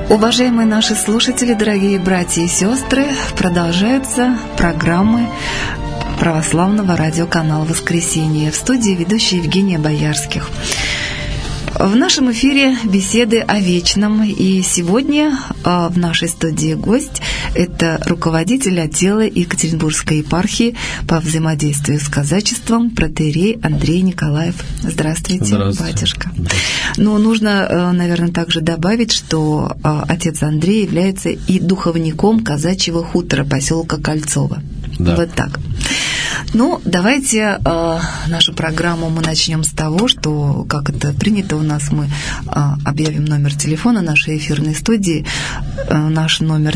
Уважаемые наши слушатели, дорогие братья и сестры, продолжаются программы православного радиоканала «Воскресенье». В студии ведущая Евгения Боярских. В нашем эфире беседы о вечном. И сегодня в нашей студии гость – это руководитель отдела Екатеринбургской епархии по взаимодействию с казачеством протоиерей Андрей Николаев. Здравствуйте, батюшка. Но нужно, наверное, также добавить, что отец Андрей является и духовником казачьего хутора поселка Кольцово. Да. Вот так. Ну, давайте нашу программу мы начнем с того, что, как это принято у нас, мы объявим номер телефона нашей эфирной студии. Наш номер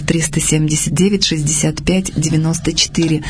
379-65-94.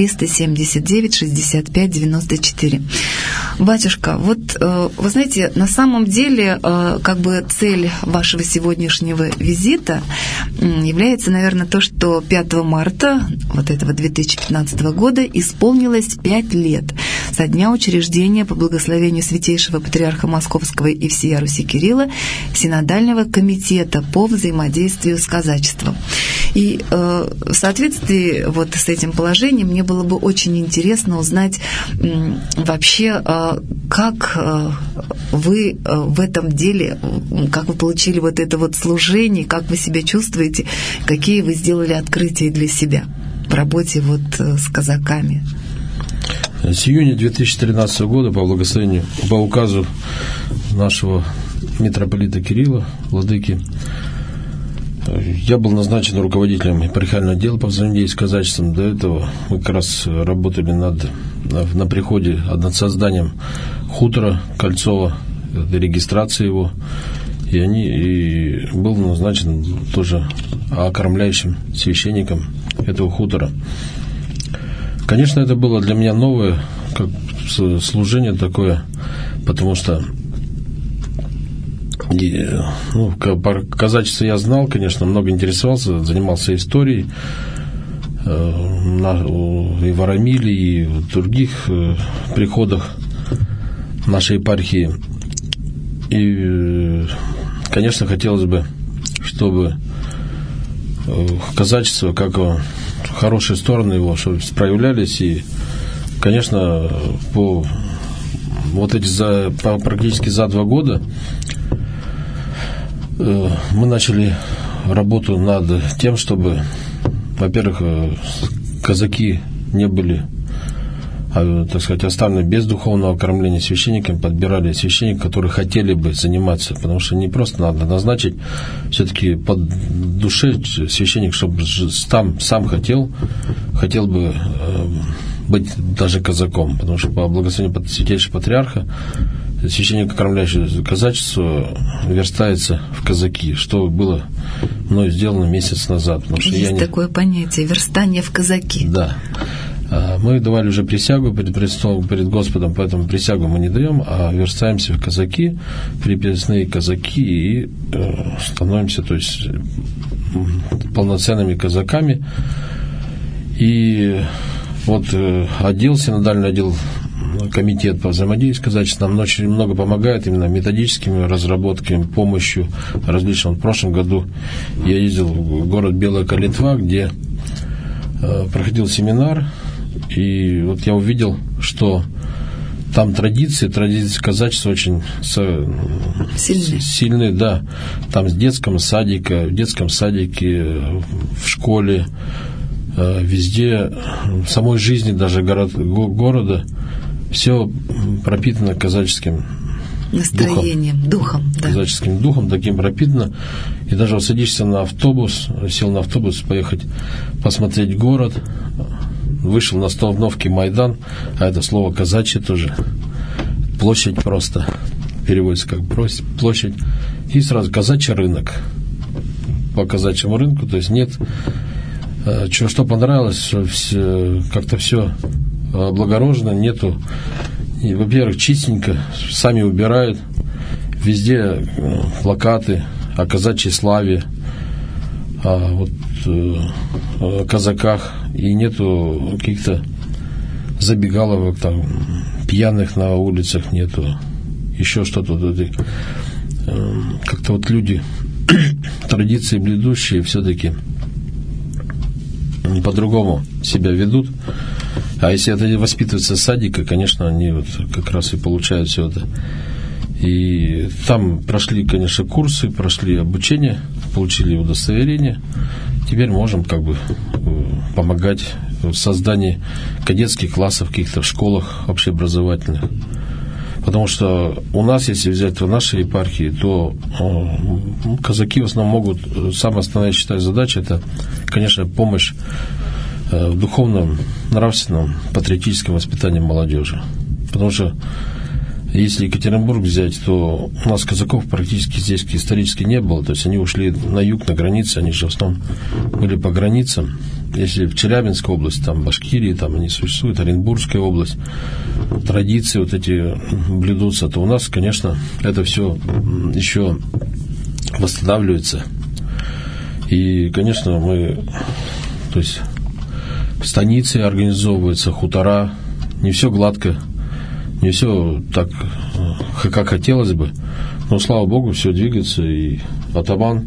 379-65-94. Батюшка, вот вы знаете, на самом деле, как бы цель вашего сегодняшнего визита является, наверное, то, что 5 марта вот этого 2015 года исполнилось 5 лет со дня учреждения по благословению Святейшего Патриарха Московского и всея Руси Кирилла Синодального комитета по взаимодействию с казачеством. И в соответствии вот с этим положением мне было бы очень интересно узнать вообще, как вы в этом деле, как вы получили вот это вот служение, как вы себя чувствуете, какие вы сделали открытия для себя в работе вот с казаками. С июня 2013 года по благословению, по указу нашего митрополита Кирилла, владыки, я был назначен руководителем епархиального отдела по взаимодействию с казачеством. До этого мы как раз работали на приходе над созданием хутора Кольцова, регистрации его, и был назначен тоже окормляющим священником этого хутора. Конечно, это было для меня новое как служение такое, потому что казачество я знал, конечно, много интересовался, занимался историей и в Арамиле, и в других приходах нашей епархии. И, конечно, хотелось бы, чтобы казачество, как хорошие стороны его, чтобы проявлялись. И, конечно, практически за 2 года мы начали работу над тем, чтобы, во-первых, казаки не были, так сказать, оставлены без духовного кормления священниками, подбирали священников, которые хотели бы заниматься, потому что не просто надо назначить, все-таки под душе священник, чтобы сам хотел бы быть даже казаком, потому что по благословению Святейшего Патриарха священник, кормлящий казачество, верстается в казаки, что было мной сделано месяц назад. Есть такое понятие — верстание в казаки. Да. Мы давали уже присягу перед Господом, поэтому присягу мы не даем, а верстаемся в казаки, приписные казаки, и становимся, то есть, полноценными казаками. И вот синодальный отдел, комитет по взаимодействию с казачеством нам очень много помогает именно методическими разработками, помощью различным. В прошлом году я ездил в город Белая Калитва, где проходил семинар, и вот я увидел, что там традиции казачества очень сильные, да. Там в детском садике, в школе, везде, в самой жизни даже города, все пропитано казаческим настроением, духом, да. Казаческим духом, таким пропитано. И даже вот садишься сел на автобус поехать посмотреть город, вышел на остановке Майдан, а это слово казачье тоже, площадь просто, переводится как площадь, и сразу казачий рынок. По казачьему рынку, то есть нет, что понравилось, что как-то все облагорожено, нету, и, во-первых, чистенько, сами убирают, везде плакаты о казачьей славе, о казаках, и нету каких-то забегаловок, там, пьяных на улицах нету, еще что-то. Как-то вот люди традиции блюдущие все-таки по-другому себя ведут. А если это воспитывается с садика, конечно, они вот как раз и получают все это. И там прошли, конечно, курсы, прошли обучение, получили удостоверение. Теперь можем как бы помогать в создании кадетских классов каких-то в школах общеобразовательных. Потому что у нас, если взять в нашей епархии, то казаки в основном могут, самая основная, считаю, задача, это, конечно, помощь в духовном, нравственном, патриотическом воспитании молодежи. Потому что если Екатеринбург взять, то у нас казаков практически здесь исторически не было. То есть они ушли на юг, на границы, они же в основном были по границам. Если в Челябинской области, там Башкирии, там они существуют, Оренбургская область, традиции вот эти блюдутся, то у нас, конечно, это все еще восстанавливается. И, конечно, мы, то есть станицы организовываются, хутора, не все гладко, не все так, как хотелось бы, но, слава Богу, все двигается, и атаман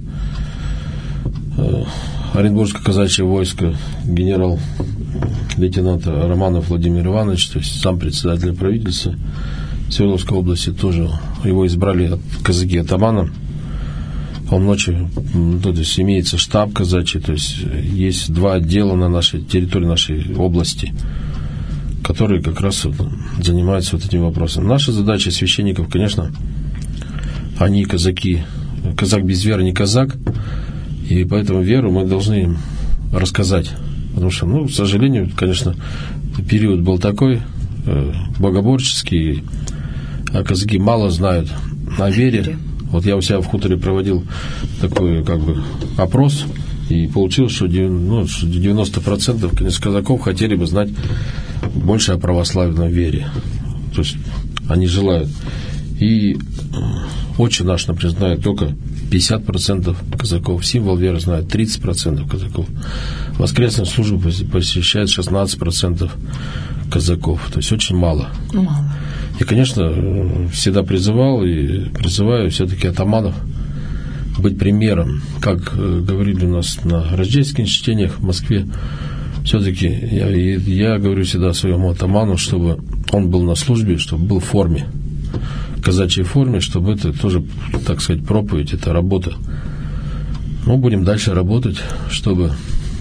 Оренбургское казачье войско, генерал-лейтенант Романов Владимир Иванович, то есть сам председатель правительства Свердловской области, тоже его избрали казаки атаманом. Он ночью, то есть имеется штаб казачий, то есть есть 2 отдела на нашей территории нашей области, которые как раз вот занимаются вот этим вопросом. Наша задача священников, конечно, они казаки. Казак без веры не казак, и поэтому веру мы должны им рассказать. Потому что, к сожалению, конечно, период был такой богоборческий, а казаки мало знают о вере. Вот я у себя в хуторе проводил такой как бы опрос, и получилось, что 90%, конечно, казаков хотели бы знать больше о православной вере. То есть они желают. И отче наш, например, знает только 50% казаков. Символ веры знает 30% казаков. Воскресную службу посещает 16% казаков. То есть очень мало. Мало. И, конечно, всегда призывал и призываю все-таки атаманов быть примером. Как говорили у нас на рождественских чтениях в Москве, все-таки я говорю всегда своему атаману, чтобы он был на службе, чтобы был в форме, в казачьей форме, чтобы это тоже, так сказать, проповедь, это работа. Будем дальше работать, чтобы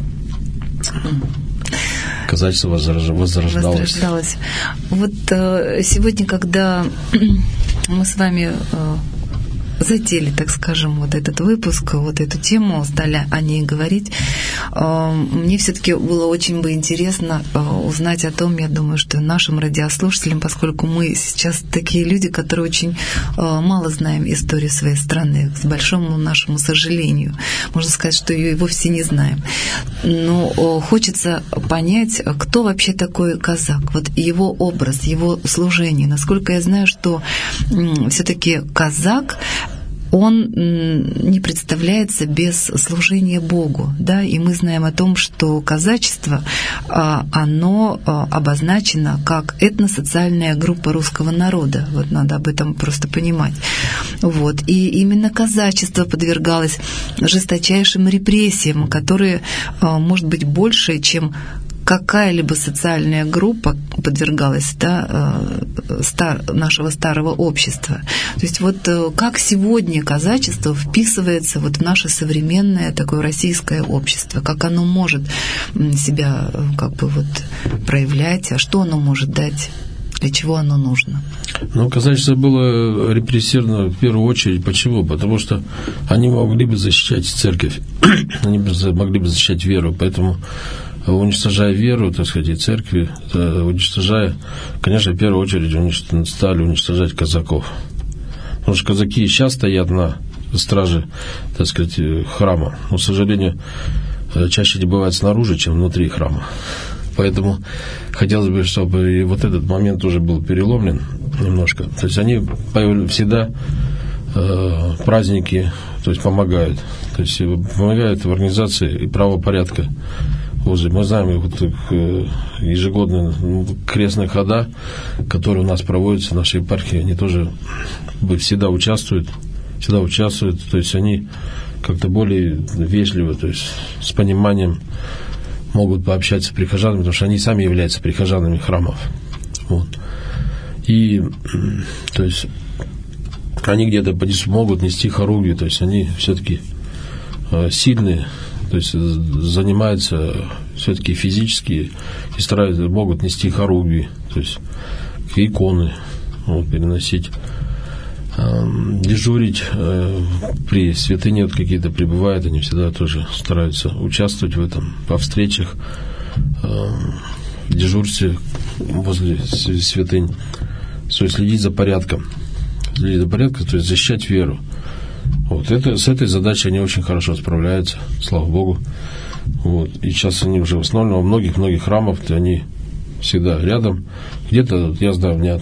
казачество возрождалось. Вот сегодня, когда мы с вами затеяли, так скажем, вот этот выпуск, вот эту тему, стали о ней говорить, мне все-таки было очень бы интересно узнать о том, я думаю, что нашим радиослушателям, поскольку мы сейчас такие люди, которые очень мало знаем историю своей страны, к большому нашему сожалению, можно сказать, что ее и вовсе не знаем. Но хочется понять, кто вообще такой казак, вот его образ, его служение. Насколько я знаю, что все-таки казак, он не представляется без служения Богу, да, и мы знаем о том, что казачество, оно обозначено как этносоциальная группа русского народа, вот надо об этом просто понимать, вот, и именно казачество подвергалось жесточайшим репрессиям, которые, может быть, больше, чем какая-либо социальная группа подвергалась, да, нашего старого общества. То есть вот как сегодня казачество вписывается вот в наше современное такое российское общество, как оно может себя как бы вот проявлять, а что оно может дать, для чего оно нужно? Казачество было репрессировано в первую очередь. Почему? Потому что они могли бы защищать церковь, они могли бы защищать веру, поэтому уничтожая веру, так сказать, и церкви, уничтожая, конечно, в первую очередь стали уничтожать казаков. Потому что казаки сейчас стоят на страже, так сказать, храма. Но, к сожалению, чаще не бывает снаружи, чем внутри храма. Поэтому хотелось бы, чтобы и вот этот момент уже был переломлен немножко. То есть они всегда праздники, то есть помогают. То есть помогают в организации и правопорядка. Мы знаем вот ежегодные крестные хода, которые у нас проводятся в нашей епархии, они тоже всегда участвуют, то есть они как-то более вежливо, то есть с пониманием могут пообщаться с прихожанами, потому что они сами являются прихожанами храмов. Вот. И, то есть, они где-то могут нести хоругви, то есть они все-таки сильные, то есть занимаются все-таки физически и стараются, могут нести хоругви, то есть иконы, вот, переносить, дежурить при святыне, вот какие-то прибывают, они всегда тоже стараются участвовать в этом, по встречах, в дежурстве возле святынь, то есть следить за порядком, то есть защищать веру. Вот с этой задачей они очень хорошо справляются, слава Богу. Вот. И сейчас они уже в основном во многих храмах, они всегда рядом. Где-то, я знаю, у меня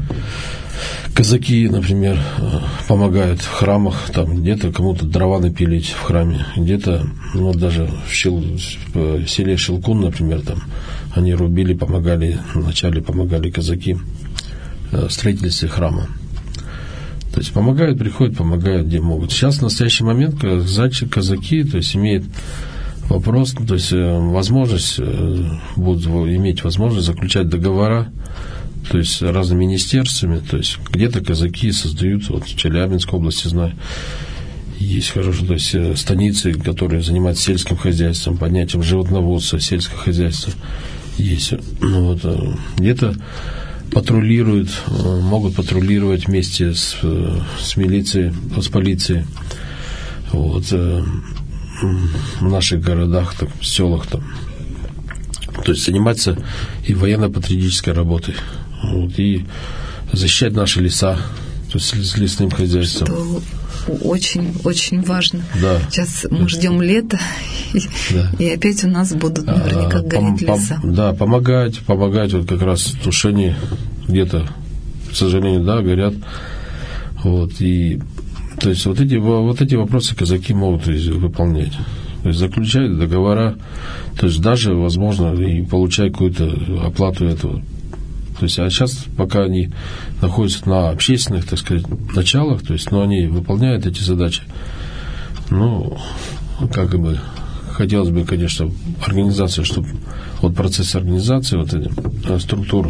казаки, например, помогают в храмах, там где-то кому-то дрова напилить в храме, где-то, ну, даже в селе Щелкун, например, там они рубили, помогали, вначале помогали казаки в строительстве храма. То есть помогают, приходят, помогают, где могут. Сейчас в настоящий момент казаки, то есть имеют вопрос, то есть возможность, будут иметь возможность заключать договора, то есть с разными министерствами, то есть где-то казаки создают, вот в Челябинской области, знаю, есть хорошие, то есть станицы, которые занимаются сельским хозяйством, поднятием животноводства, сельского хозяйства есть. Ну, вот, где-то патрулируют, могут патрулировать вместе с милицией, с полицией, вот, в наших городах, там, селах, там. То есть заниматься и военно-патриотической работой, вот, и защищать наши леса, то есть с лесным хозяйством. Что очень важно. Да. Сейчас мы ждем лета, и опять у нас будут наверняка гореть леса. Да, помогать вот как раз в тушении где-то, к сожалению, да, горят. Вот, и то есть вот эти вопросы казаки могут выполнять. То есть заключают договора, то есть даже, возможно, и получают какую-то оплату этого. То есть, а сейчас, пока они находятся на общественных, так сказать, началах, то есть, но они выполняют эти задачи. Ну, как бы, хотелось бы, конечно, организация, чтобы вот процесс организации, вот эти структуры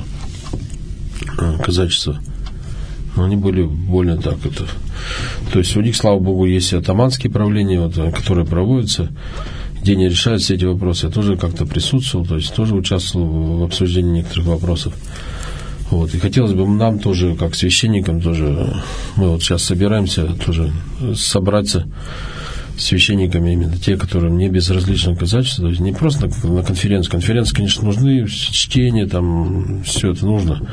казачества, они были более так это. То есть у них, слава Богу, есть и атаманские правления, вот, которые проводятся, где они решают все эти вопросы. Я тоже как-то присутствовал, то есть тоже участвовал в обсуждении некоторых вопросов. Вот. И хотелось бы нам тоже, как священникам, тоже, мы вот сейчас собираемся тоже собраться с священниками, именно те, которые не безразличны к казачеству, то есть не просто на конференцию. Конференции, конечно, нужны, чтение, там, все это нужно.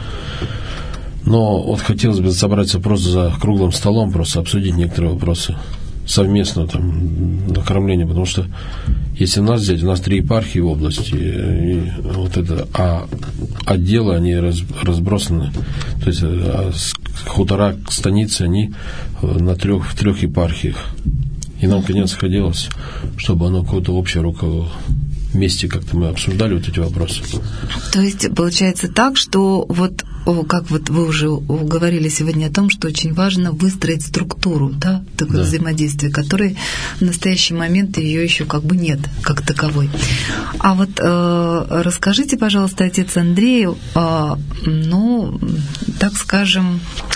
Но вот хотелось бы собраться просто за круглым столом, просто обсудить некоторые вопросы совместно, там, накормление, потому что если нас взять, у нас 3 епархии в области, и вот это, а отделы, они разбросаны, то есть хутора, станицы, они в 3 епархиях. И нам, конечно, хотелось, чтобы оно какое-то общее руководство вместе как-то мы обсуждали вот эти вопросы. То есть получается так, что вот как вот вы уже говорили сегодня о том, что очень важно выстроить структуру, да, такое взаимодействие, которое в настоящий момент ее еще как бы нет, как таковой. А вот расскажите, пожалуйста, отец Андрей, ну, так скажем,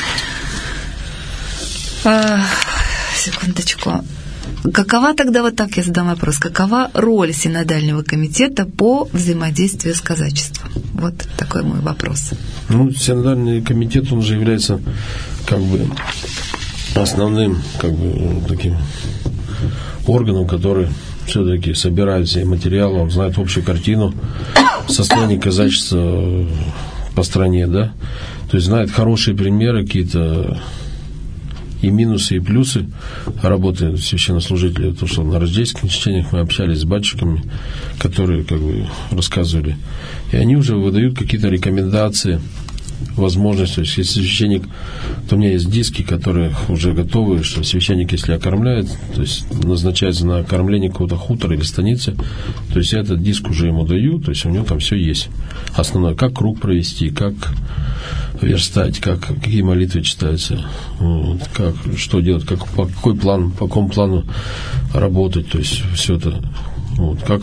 секундочку. Какова тогда, вот так я задам вопрос, какова роль синодального комитета по взаимодействию с казачеством? Вот такой мой вопрос. Ну, синодальный комитет, он же является как бы основным как бы таким органом, который все-таки собирает все материалы, он знает общую картину состояния казачества по стране, да, то есть знает хорошие примеры какие-то, и минусы, и плюсы работы священнослужителей. То, что на рождественских чтениях мы общались с батюшками, которые как бы рассказывали. И они уже выдают какие-то рекомендации, возможности. То есть, если священник, то у меня есть диски, которые уже готовы, что священник, если окормляет, то есть назначается на кормление какого-то хутора или станицы, то есть я этот диск уже ему даю, то есть у него там все есть. Основное, как круг провести, как верстать, какие молитвы читаются, что делать, по какому плану работать, то есть все это, как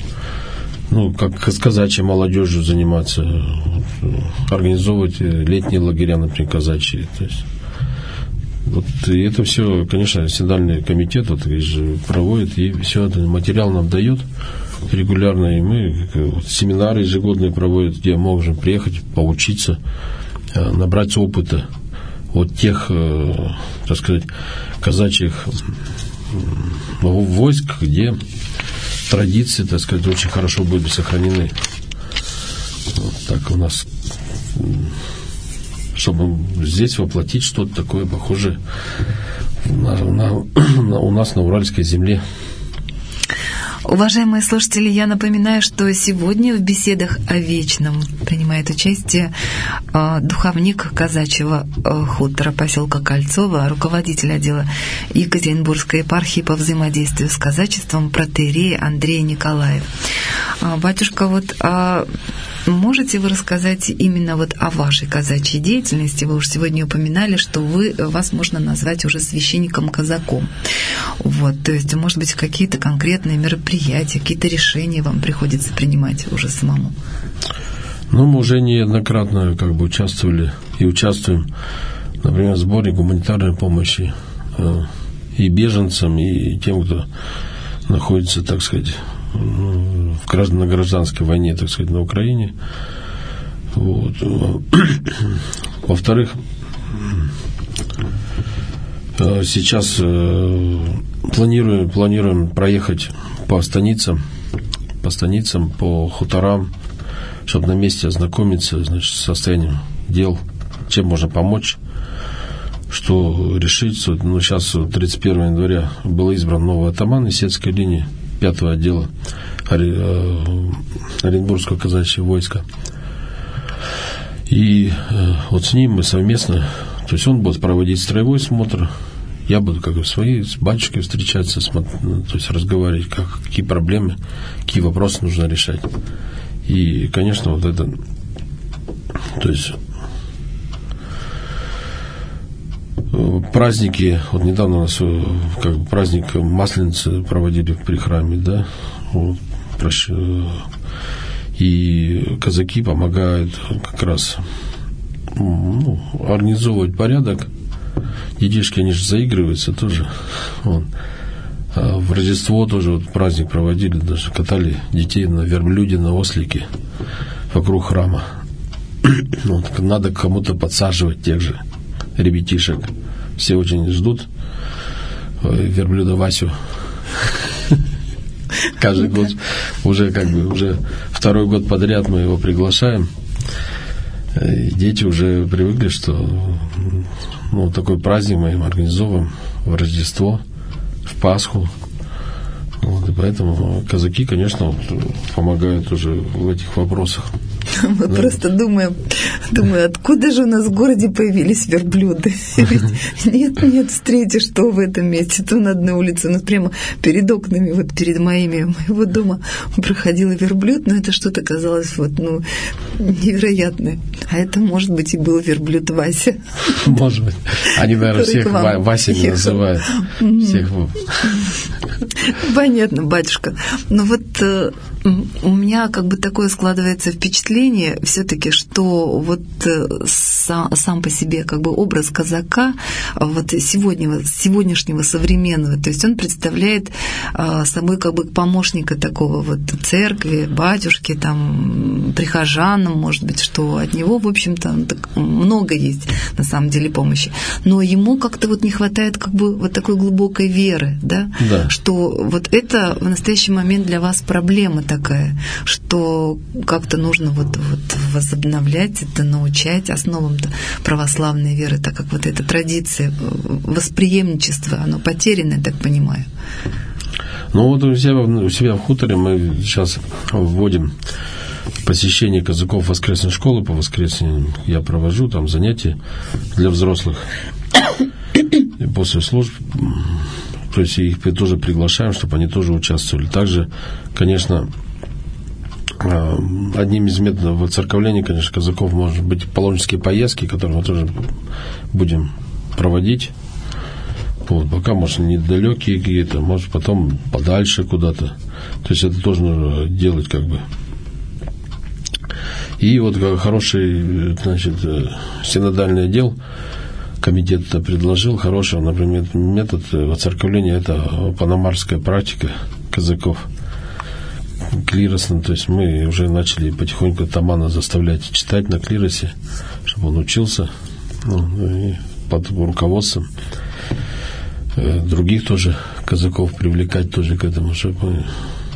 с казачьей молодежью заниматься, организовывать летние лагеря, например, казачьи, то есть и это все, конечно, синодальный комитет проводит, и все это материал нам дает регулярно, и мы семинары ежегодные проводят, где можем приехать, поучиться, набрать опыта от тех, так сказать, казачьих войск, где традиции, так сказать, очень хорошо были сохранены. Так у нас, чтобы здесь воплотить что-то такое похожее у нас на Уральской земле. Уважаемые слушатели, я напоминаю, что сегодня в беседах о вечном принимает участие духовник казачьего хутора поселка Кольцово, руководитель отдела Екатеринбургской епархии по взаимодействию с казачеством протоиерей Андрей Николаев. Батюшка, можете вы рассказать именно о вашей казачьей деятельности? Вы уже сегодня упоминали, что вас можно назвать уже священником-казаком. То есть, может быть, какие-то конкретные мероприятия, какие-то решения вам приходится принимать уже самому? Мы уже неоднократно участвовали и участвуем, например, в сборе гуманитарной помощи и беженцам, и тем, кто находится, так сказать, на гражданской войне, так сказать, на Украине. Во-вторых, сейчас планируем проехать по станицам, по хуторам, чтобы на месте ознакомиться, с состоянием дел, чем можно помочь, что решить. Сейчас 31 января был избран новый атаман Исетской линии 5-го отдела Оренбургского казачьего войска. И с ним мы совместно, то есть он будет проводить строевой смотр, я буду с батюшкой встречаться, то есть разговаривать, какие проблемы, какие вопросы нужно решать. И, конечно, то есть праздники, недавно у нас праздник Масленицы проводили при храме, да, и казаки помогают как раз организовывать порядок. Детишки, они же заигрываются тоже. А в Рождество тоже праздник проводили, даже катали детей на верблюде, на ослике вокруг храма. Надо кому-то подсаживать тех же ребятишек. Все очень ждут верблюда Васю. Каждый год уже второй год подряд мы его приглашаем. И дети уже привыкли, что такой праздник мы им организовываем в Рождество, в Пасху. И поэтому казаки, конечно, помогают уже в этих вопросах. Мы просто думаю, откуда же у нас в городе появились верблюды? Ведь нет встречи, что в этом месте. То на одной улице, у нас прямо перед окнами, перед моего дома проходил верблюд, но это что-то казалось невероятное. А это, может быть, и был верблюд Вася. Может быть. Они, наверное, всех Васями называют. Всех. Понятно, батюшка. Но у меня такое складывается впечатление все-таки, что сам по себе образ казака сегодняшнего современного, то есть он представляет собой помощника такого церкви, батюшки, прихожанам, может быть, что от него, в общем-то, много есть на самом деле помощи. Но ему как-то не хватает такой глубокой веры, да? Да. Что это в настоящий момент для вас проблема такая, что как-то нужно возобновлять это, научать основам православной веры, так как эта традиция восприемничества, оно потеряно, я так понимаю. У себя в хуторе мы сейчас вводим посещение казаков воскресной школы по воскресеньям. Я провожу там занятия для взрослых. И после служб, то есть их тоже приглашаем, чтобы они тоже участвовали. Также, конечно, одним из методов воцерковления, конечно, казаков может быть паломнические поездки, которые мы тоже будем проводить. Вот, пока, может, недалекие какие-то, может, потом подальше куда-то. То есть это тоже нужно делать как бы. И вот хороший, значит, синодальный отдел комитет предложил хороший, например, метод воцерковления, это панамарская практика казаков. Клиросом, то есть мы уже начали потихоньку атамана заставлять читать на клиросе, чтобы он учился, и под руководством других тоже казаков привлекать тоже к этому, чтобы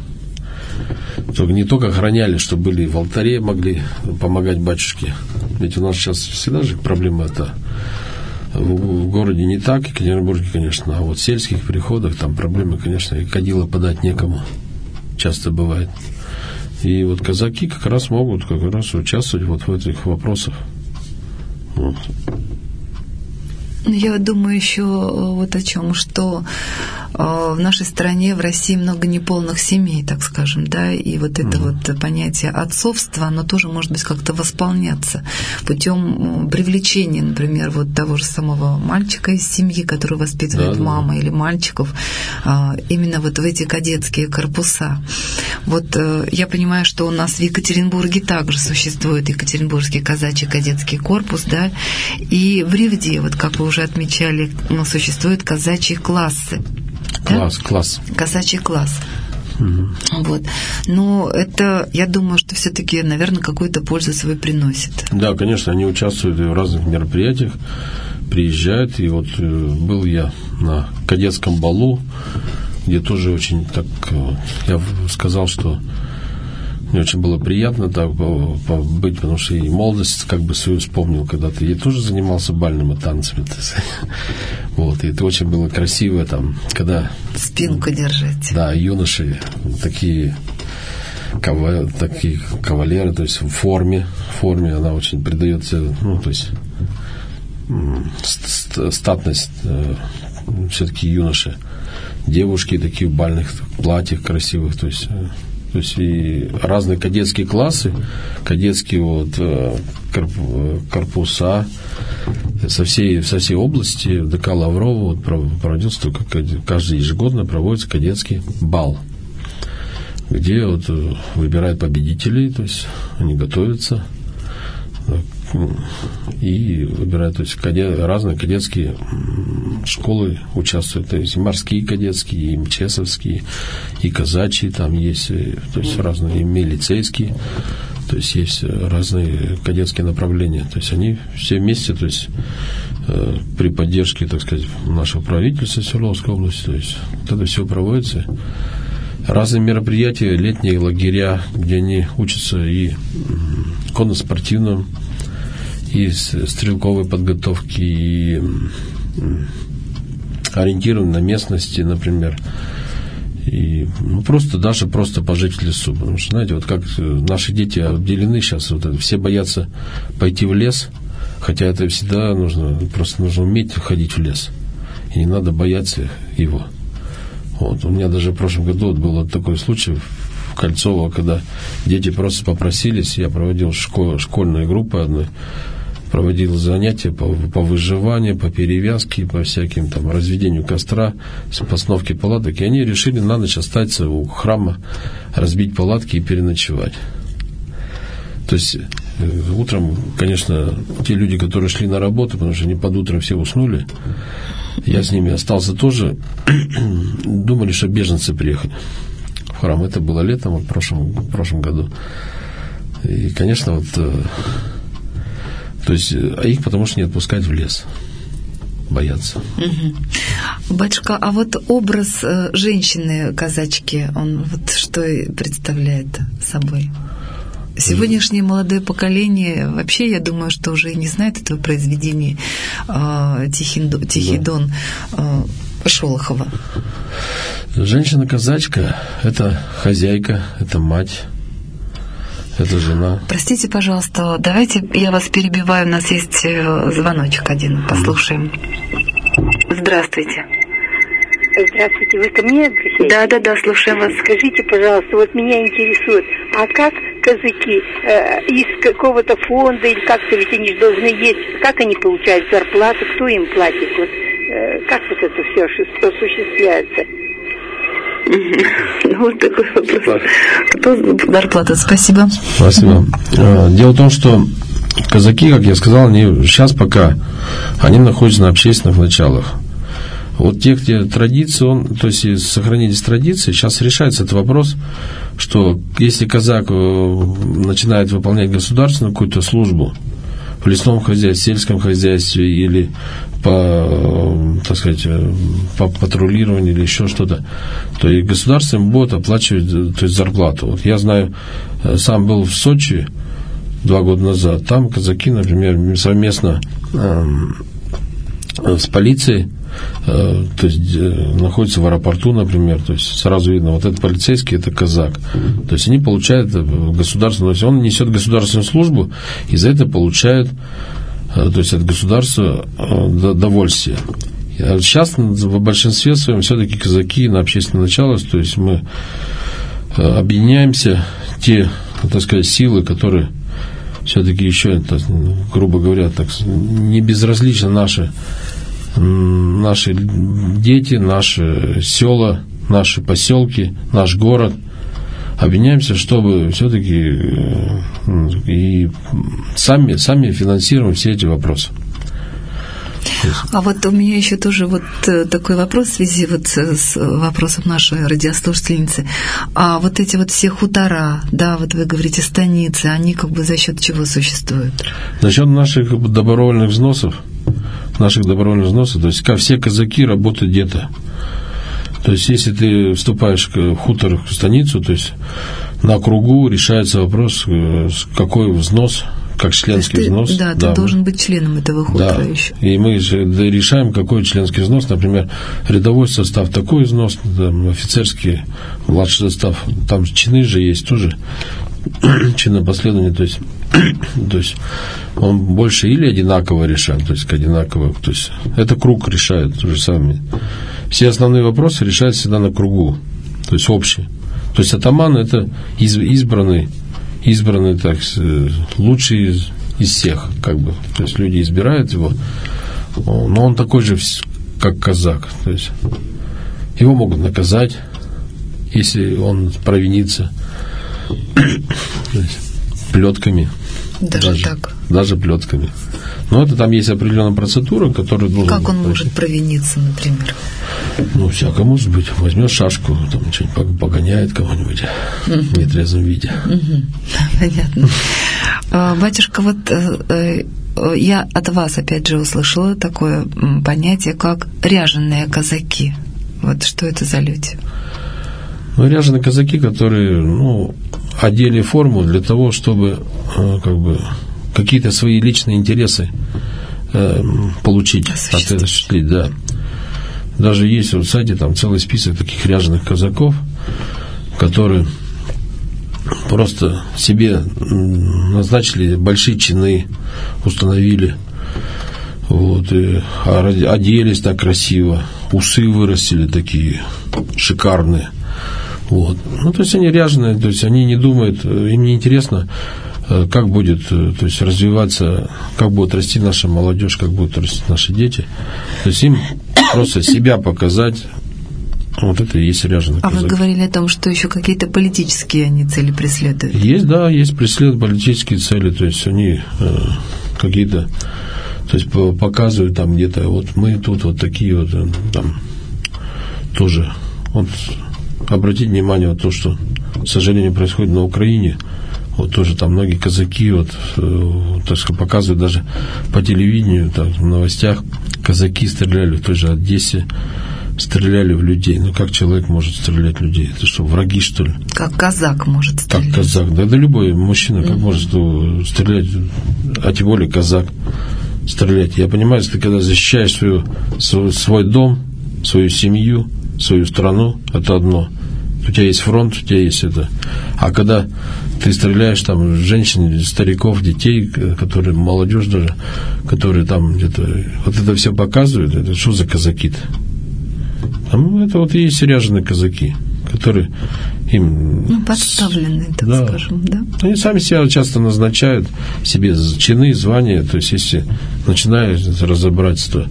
не только охраняли, что были в алтаре, могли помогать батюшке. Ведь у нас сейчас всегда же проблема это в городе не так, в Екатеринбурге, конечно, а вот в сельских приходах там проблемы, конечно, и кадила подать некому. Часто бывает. И вот казаки как раз могут участвовать вот в этих вопросах. Вот. Я думаю еще вот о чем, что в нашей стране, в России много неполных семей, так скажем, да, и вот это вот понятие отцовства, оно тоже может быть как-то восполняться путем привлечения, например, вот того же самого мальчика из семьи, который воспитывает мама или мальчиков, именно вот в эти кадетские корпуса. Вот я понимаю, что у нас в Екатеринбурге также существует Екатеринбургский казачий кадетский корпус, да, и в Ревде, вот как вы уже отмечали, существуют казачьи классы. Класс. Казачий класс. Вот. Но это, я думаю, что все-таки, наверное, какую-то пользу свою приносит. Да, конечно, они участвуют в разных мероприятиях, приезжают. И вот был я на кадетском балу, где тоже очень так, я сказал, что мне очень было приятно так быть, потому что и молодость как бы свою вспомнил когда-то. Я тоже занимался бальными танцами. Вот, и это очень было красиво там, когда... Спинку держать. Да, юноши, такие кавалеры, то есть в форме она очень придает, ну, то есть статность все-таки юноши. Девушки такие в бальных платьях красивых, то есть и разные кадетские классы, кадетские вот корпуса со всей области. В ДК Лаврова вот проводился только каждый ежегодно проводится кадетский бал, где вот выбирают победителей, то есть они готовятся и выбирают, то есть разные кадетские школы участвуют, то есть и морские кадетские, и МЧСовские, и казачьи там есть, то есть разные, и милицейские, то есть есть разные кадетские направления, то есть они все вместе, то есть при поддержке, так сказать, нашего правительства Свердловской области, то есть вот это все проводится. Разные мероприятия, летние лагеря, где они учатся и конно-спортивным, и стрелковой подготовки, и ориентированы на местности, например, и просто пожить в лесу. Потому что, знаете, вот как наши дети отделены сейчас, вот это, все боятся пойти в лес, хотя это всегда нужно уметь ходить в лес. И не надо бояться его. Вот. У меня даже в прошлом году вот был такой случай в Кольцово, когда дети просто попросились, я проводил школьную группу одной, проводил занятия по выживанию, по перевязке, по всяким там разведению костра, постановке палаток. И они решили на ночь остаться у храма, разбить палатки и переночевать. То есть утром, конечно, те люди, которые шли на работу, потому что они под утро все уснули, я с ними остался тоже, думали, что беженцы приехали в храм. Это было летом, в прошлом году. И, конечно, вот... То есть, а их потому что не отпускать в лес. Боятся. Батюшка, а вот образ женщины-казачки, он вот что представляет собой? Сегодняшнее молодое поколение, вообще, я думаю, что уже не знает этого произведения «Тихий Дон» Шолохова. Женщина-казачка – это хозяйка, это мать, это жена. Простите, пожалуйста, давайте я вас перебиваю, у нас есть звоночек один, послушаем. Здравствуйте. Здравствуйте, вы ко мне обращаетесь? Да, слушаем вас. Скажите, пожалуйста, вот меня интересует, а как казаки из какого-то фонда или как-то, ведь они же должны есть, как они получают зарплату, кто им платит, вот как вот это все осуществляется? Вот такой вопрос. Кто зарплата? Спасибо. Спасибо. Дело в том, что казаки, как я сказал, они сейчас пока они находятся на общественных началах. Вот те, где традиции, то есть сохранились традиции, сейчас решается этот вопрос, что если казак начинает выполнять государственную какую-то службу в лесном хозяйстве, сельском хозяйстве или по, так сказать, по патрулированию или еще что-то, то и государство им будет оплачивать, то есть зарплату. Вот я знаю, сам был в Сочи 2 года назад, там казаки, например, совместно с полицией, то есть находятся в аэропорту, например, то есть сразу видно, вот этот полицейский, это казак. То есть они получают государственную, то есть он несет государственную службу, и за это получают, то есть от государства довольствие. А сейчас в большинстве своем все-таки казаки на общественное начало, то есть мы объединяемся, те, так сказать, силы, которые все-таки еще, грубо говоря, так, не безразлично наши дети, наши села, наши поселки, наш город. Объединяемся, чтобы все-таки и сами финансируем все эти вопросы. А вот у меня еще тоже вот такой вопрос в связи вот с вопросом нашей радиослушательницы. А вот эти вот все хутора, да, вот вы говорите, станицы, они как бы за счет чего существуют? За счет наших добровольных взносов. То есть все казаки работают где-то. То есть если ты вступаешь в хутор, в станицу, то есть на округу решается вопрос, какой взнос, как членский взнос. Да, ты должен быть членом этого хутора еще. И мы же решаем, какой членский взнос. Например, рядовой состав такой взнос, там, офицерский, младший состав, там чины же есть тоже, чины последования, то есть он больше или одинаково решает, то есть одинаково, то есть это круг решает то же самое. Все основные вопросы решаются всегда на кругу, то есть общие. То есть атаман это избранный так, лучший из всех, как бы. То есть люди избирают его, но он такой же, как казак. То есть его могут наказать, если он провинится, то есть плетками. Даже плетками. Но это там есть определенная процедура, которая должен... Как он может провиниться, например? Ну, всяко может быть. Возьмет шашку, там что-нибудь погоняет кого-нибудь в нетрезвом виде. Понятно. Батюшка, вот я от вас, опять же, услышала такое понятие, как ряженые казаки. Вот что это за люди? Ну, ряженые казаки, которые, одели форму для того, чтобы как бы какие-то свои личные интересы получить, осуществить, да. Даже есть в сайте там целый список таких ряженых казаков, которые просто себе назначили большие чины, установили, вот, и оделись так красиво, усы вырастили такие шикарные. Вот. То есть они ряженые, то есть они не думают, им не интересно, как будет, то есть развиваться, как будет расти наша молодежь, как будут расти наши дети. То есть им просто себя показать, вот это и есть ряженый казак. А вы говорили о том, что еще какие-то политические они цели преследуют? Есть преследуют политические цели, то есть они какие-то, то есть показывают там где-то, вот мы тут вот такие вот, там тоже, вот. Обратить внимание на то, что, к сожалению, происходит на Украине. Вот тоже там многие казаки, вот, так сказать, показывают даже по телевидению, так, в новостях, казаки стреляли в той же Одессе, стреляли в людей. Как человек может стрелять в людей? Это что, враги, что ли? Как казак может стрелять? Как казак, да любой мужчина, как может стрелять, а тем более казак стрелять. Я понимаю, что ты когда защищаешь свой дом, свою семью, свою страну, это одно. У тебя есть фронт, у тебя есть это. А когда ты стреляешь там женщин, стариков, детей, которые, молодежь даже, которые там где-то, вот это все показывают, это что за казаки-то? Это вот и есть ряженые казаки, которые им... подставленные, так скажем, да? Они сами себя часто назначают себе чины, звания. То есть, если начинают разобрать, то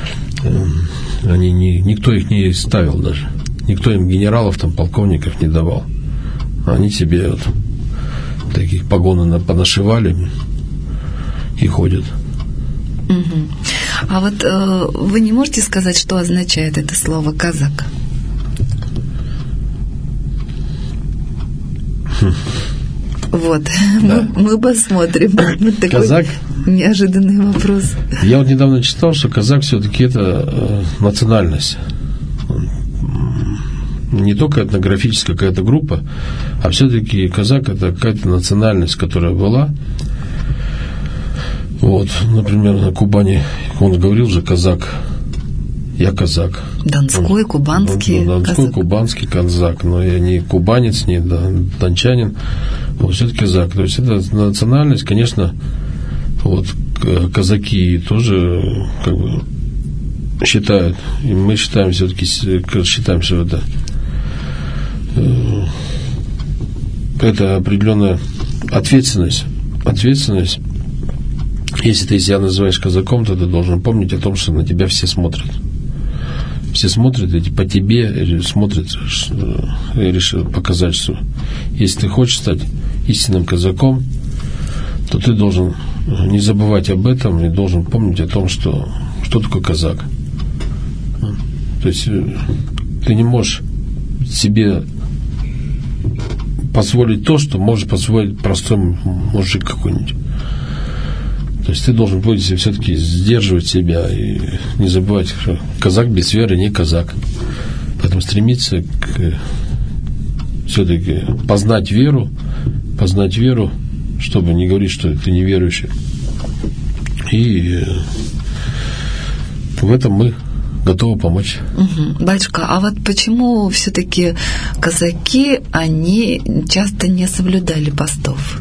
никто их не ставил даже. Никто им генералов, полковников не давал. Они себе таких погоны понашивали и ходят. Угу. А вот вы не можете сказать, что означает это слово «казак»? Вот, да. мы посмотрим. Вот такой казак? Неожиданный вопрос. Я вот недавно читал, что казак все-таки это национальность. Не только этнографическая какая-то группа, а все-таки казак это какая-то национальность, которая была. Вот, например, на Кубани он говорил же казак. Я казак. Донской, кубанский. Донской, кубанский казак. Но я не кубанец, не дончанин. Вот все-таки казак. То есть это национальность, конечно, вот казаки тоже как бы считают. И мы считаем все-таки, что это определенная ответственность. Ответственность. Если ты себя называешь казаком, то ты должен помнить о том, что на тебя все смотрят. Все смотрят по тебе, смотрят и решили показать, что если ты хочешь стать истинным казаком, то ты должен не забывать об этом и должен помнить о том, что такое казак. То есть ты не можешь себе позволить то, что может позволить простой мужик какой-нибудь. То есть ты должен быть все-таки сдерживать себя и не забывать, что казак без веры не казак. Поэтому стремиться все-таки познать веру, чтобы не говорить, что ты неверующий. И в этом мы готовы помочь. Угу. Батюшка, а вот почему все-таки казаки, они часто не соблюдали постов?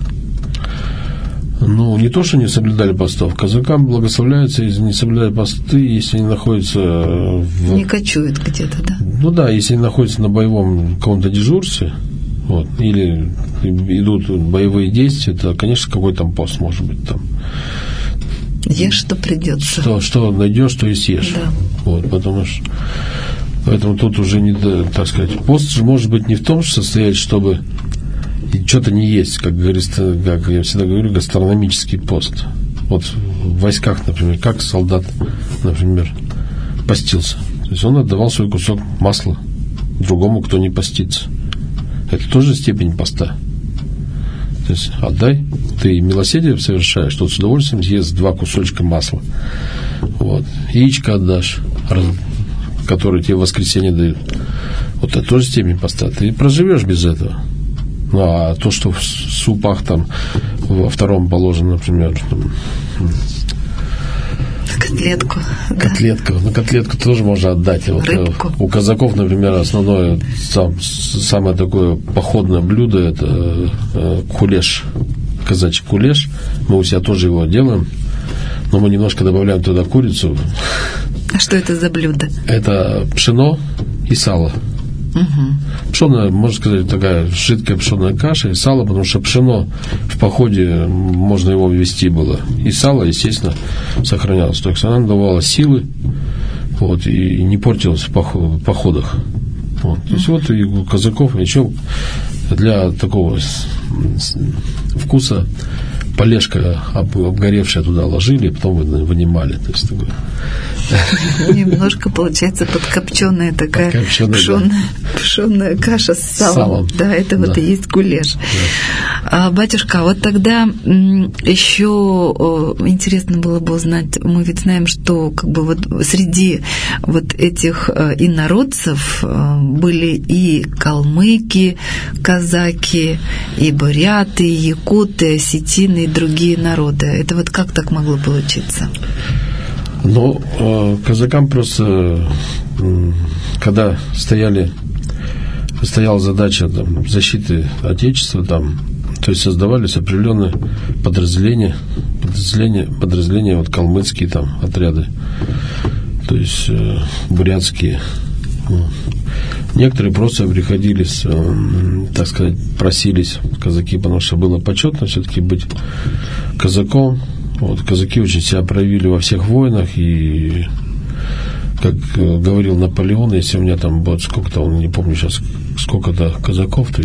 Не то, что не соблюдали постов. Казакам благословляются, если не соблюдают посты, если они находятся не кочуют где-то, да? Да, если они находятся на боевом каком-то дежурстве, или идут боевые действия, то, конечно, какой там пост может быть там. Ешь, что придется. Что найдешь, то и съешь. Да. Поэтому тут уже не, так сказать, пост же может быть не в том, что состоять, чтобы что-то не есть, как говорится, как я всегда говорю, гастрономический пост. Вот в войсках, например, как солдат, например, постился. То есть он отдавал свой кусок масла другому, кто не постится. Это тоже степень поста. То есть отдай, ты милосердие совершаешь, что с удовольствием съест 2 кусочка масла. Вот. Яичко отдашь, которое тебе в воскресенье дают. Вот это тоже степень поста. Ты проживешь без этого. А то, что в супах там во втором положено, например, котлетку. Котлетку. Да. Котлетку тоже можно отдать. Рыбку. У казаков, например, основное, самое такое походное блюдо – это кулеш, казачий кулеш. Мы у себя тоже его делаем, но мы немножко добавляем туда курицу. А что это за блюдо? Это пшено и сало. Угу. Пшеная, можно сказать, такая жидкая пшеная каша и сало, потому что пшено в походе можно его ввести было. И сало, естественно, сохранялось. То есть она давала силы, и не портилась в походах. То есть и у казаков еще для такого вкуса полежка обгоревшая туда ложили, и потом вынимали. То есть такое. Немножко получается подкопченая такая пшеная каша с салом. Да, это вот и есть кулеш. Да. Батюшка, вот тогда еще интересно было бы узнать, мы ведь знаем, что как бы вот среди вот этих инородцев были и калмыки, казаки, и буряты, и якуты, осетины и другие народы. Это вот как так могло получиться? Казакам просто, когда стояла задача защиты Отечества, то есть создавались определенные подразделения калмыцкие отряды, то есть бурятские, Некоторые просто приходили, так сказать, просились казаки, потому что было почетно все-таки быть казаком. Вот, казаки очень себя проявили во всех войнах, и, как говорил Наполеон, если у меня там будет сколько-то, он не помню сейчас, сколько-то казаков, то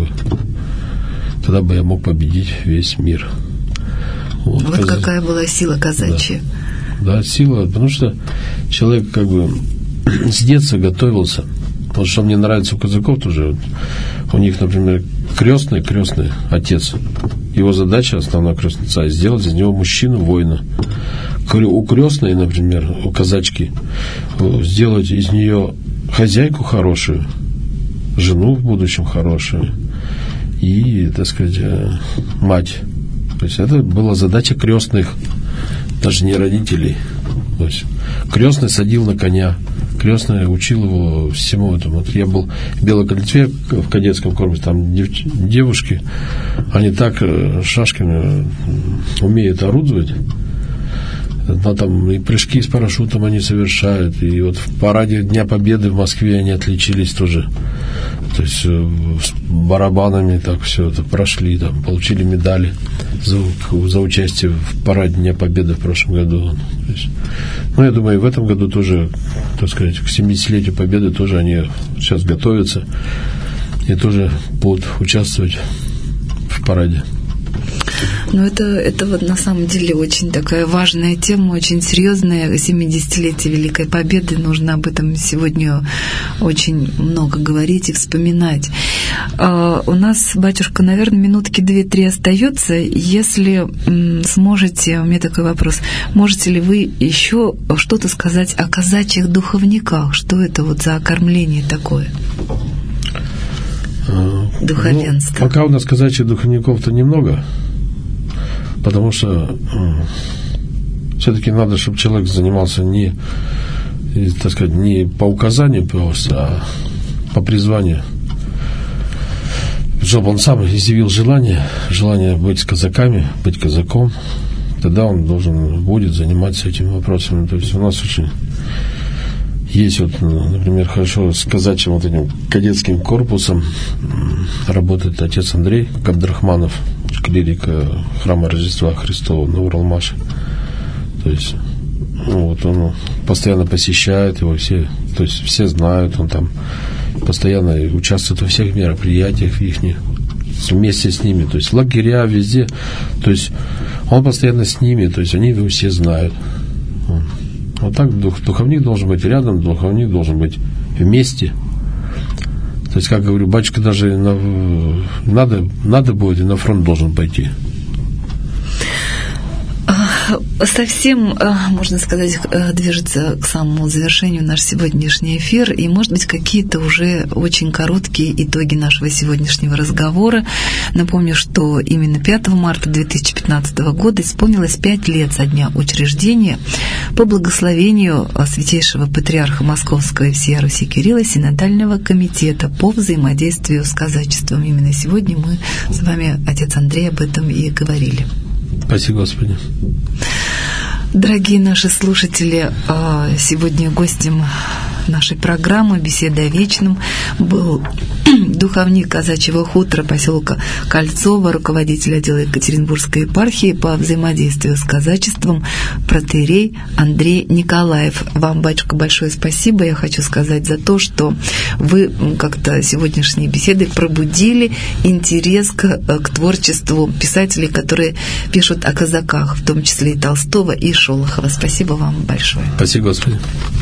тогда бы я мог победить весь мир. Вот какая была сила казачья. Да, сила, потому что человек как бы с детства готовился. Вот что мне нравится у казаков тоже, у них, например, крестный отец. Его задача, основная крестная отца, сделать из него мужчину, воина. У крестной, например, у казачки, сделать из нее хозяйку хорошую, жену в будущем хорошую и, так сказать, мать. То есть это была задача крестных, даже не родителей. То есть крестный садил на коня, крестный учил его всему этому. Вот я был в Белой Калитве в кадетском корпусе, там девушки, они так шашками умеют орудовать. Но там и прыжки с парашютом они совершают, и вот в параде Дня Победы в Москве они отличились тоже. То есть с барабанами так все это прошли, там, получили медали за участие в параде Дня Победы в прошлом году. То есть, я думаю, в этом году тоже, так сказать, к 70-летию Победы тоже они сейчас готовятся и тоже будут участвовать в параде. Но это вот на самом деле очень такая важная тема, очень серьезная. 70-летие Великой Победы, нужно об этом сегодня очень много говорить и вспоминать. У нас, батюшка, наверное, минутки 2-3 остается. Если сможете, у меня такой вопрос, можете ли вы еще что-то сказать о казачьих духовниках? Что это вот за окормление такое? Духовенство. Пока у нас казачьих духовников-то немного, потому что все-таки надо, чтобы человек занимался не, так сказать, не по указанию просто, а по призванию. Чтобы он сам изъявил желание быть с казаками, быть казаком, тогда он будет заниматься этими вопросами. То есть у нас очень есть, вот, например, хорошо с казачьим вот этим кадетским корпусом работает отец Андрей Габдрахманов, клирик храма Рождества Христова на Уралмаше. То есть вот он постоянно посещает его, все знают, он там постоянно участвует во всех мероприятиях их, вместе с ними, то есть лагеря везде, то есть он постоянно с ними, то есть они его все знают. Вот так духовник должен быть рядом, духовник должен быть вместе. То есть, как говорю, батюшка даже надо будет и на фронт должен пойти. Совсем, можно сказать, движется к самому завершению наш сегодняшний эфир, и, может быть, какие-то уже очень короткие итоги нашего сегодняшнего разговора. Напомню, что именно 5 марта 2015 года исполнилось 5 лет со дня учреждения по благословению Святейшего Патриарха Московского и всея Руси Кирилла Синодального комитета по взаимодействию с казачеством. Именно сегодня мы с вами, отец Андрей, об этом и говорили. Спасибо, Господи. Дорогие наши слушатели, сегодня гостем нашей программы «Беседа о вечном» был духовник казачьего хутора поселка Кольцово, руководитель отдела Екатеринбургской епархии по взаимодействию с казачеством протоиерей Андрей Николаев. Вам, батюшка, большое спасибо. Я хочу сказать за то, что вы как-то сегодняшней беседой пробудили интерес к творчеству писателей, которые пишут о казаках, в том числе и Толстого, и Шолохова. Спасибо вам большое. Спасибо, Господи.